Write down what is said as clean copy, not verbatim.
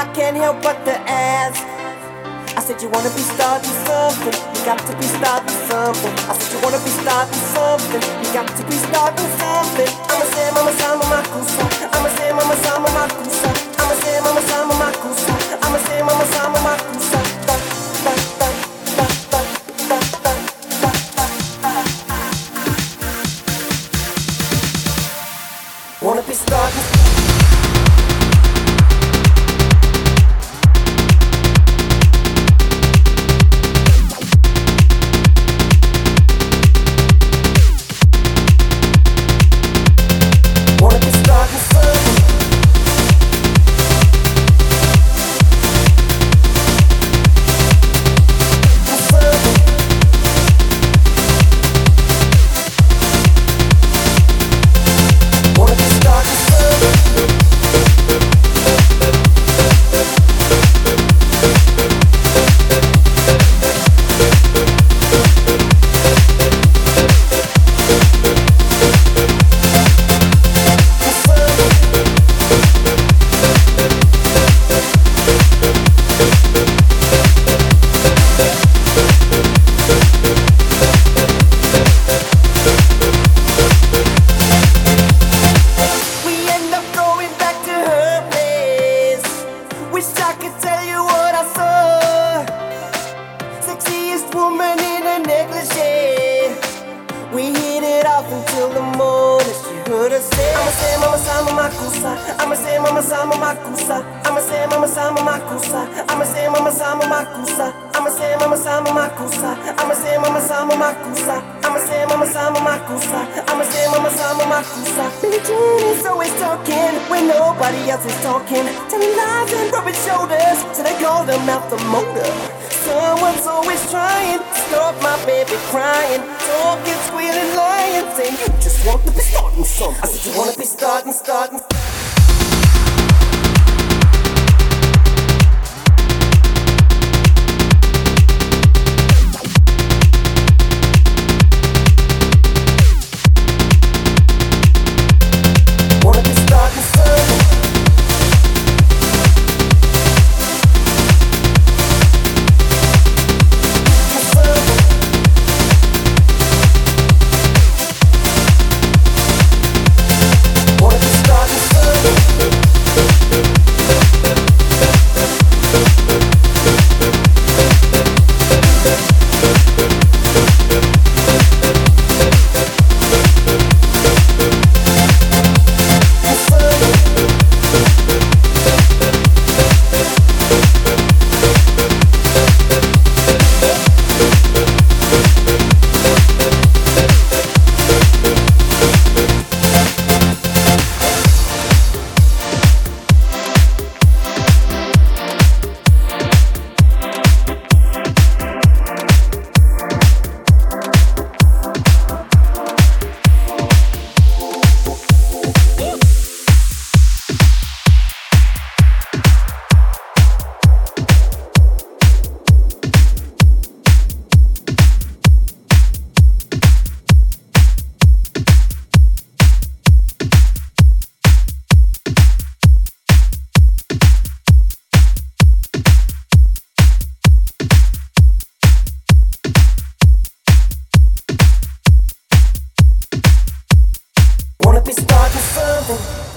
I can't help but to ask. I said you wanna be starting something, you got to be starting something. I said you wanna be starting something, you got to be starting something. I'ma say mama sama makusa, I'ma say mama sama makusa, I'ma say mama sama makusa, I'ma say mama sama makusa. Da, da, da, da, da, da, da, da, da. Wanna be starting. Woman in a negligee. We hit it off until the morning. She heard us say, I'ma say mama sama makusa, I'ma say mama sama makusa, I'ma say mama sama makusa, I'ma say mama sama makusa, I'ma say mama sama makusa, I'ma say mama sama makusa, I'ma say mama sama makusa, I'ma say mama sama makusa. Billie Jean is always talking when nobody else is talking, telling lies and rubbing shoulders, so they call them out the motor. Someone's always trying to stop my baby crying, talking, squealing, lying, saying you just want to be starting something. I said you wanna be starting. Wanna be starting something.